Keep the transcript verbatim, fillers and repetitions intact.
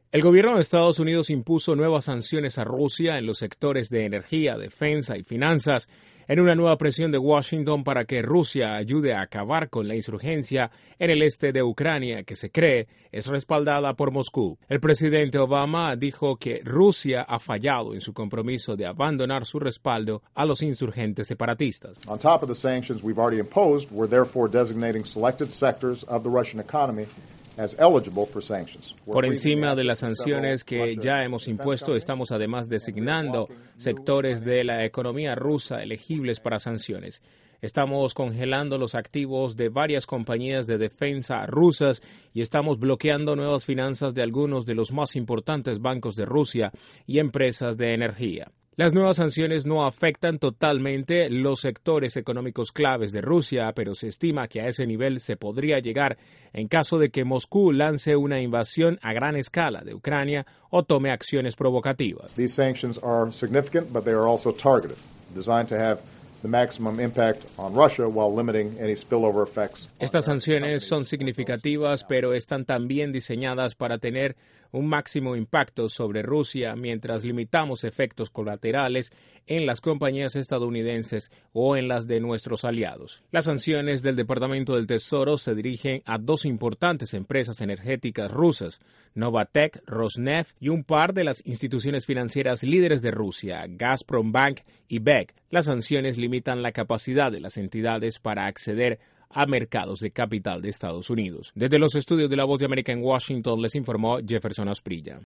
El gobierno de Estados Unidos impuso nuevas sanciones a Rusia en los sectores de energía, defensa y finanzas, en una nueva presión de Washington para que Rusia ayude a acabar con la insurgencia en el este de Ucrania, que se cree es respaldada por Moscú. El presidente Obama dijo que Rusia ha fallado en su compromiso de abandonar su respaldo a los insurgentes separatistas. On top of the sanctions we've already imposed, we're therefore designating selected sectors of the Russian economy as eligible for sanctions. Por encima de las sanciones que ya hemos impuesto, estamos además designando sectores de la economía rusa elegibles para sanciones. Estamos congelando los activos de varias compañías de defensa rusas y estamos bloqueando nuevas finanzas de algunos de los más importantes bancos de Rusia y empresas de energía. Las nuevas sanciones no afectan totalmente los sectores económicos claves de Rusia, pero se estima que a ese nivel se podría llegar en caso de que Moscú lance una invasión a gran escala de Ucrania o tome acciones provocativas. These sanctions are significant, but they are also targeted, designed to have the maximum impact on Russia while limiting any spillover effects. Estas sanciones son significativas, pero están también diseñadas para tener un máximo impacto sobre Rusia mientras limitamos efectos colaterales en las compañías estadounidenses o en las de nuestros aliados. Las sanciones del Departamento del Tesoro se dirigen a dos importantes empresas energéticas rusas, Novatek, Rosneft y un par de las instituciones financieras líderes de Rusia, Gazprombank y B E C. Las sanciones limitan la capacidad de las entidades para acceder a mercados de capital de Estados Unidos. Desde los estudios de La Voz de América en Washington les informó Jefferson Asprilla.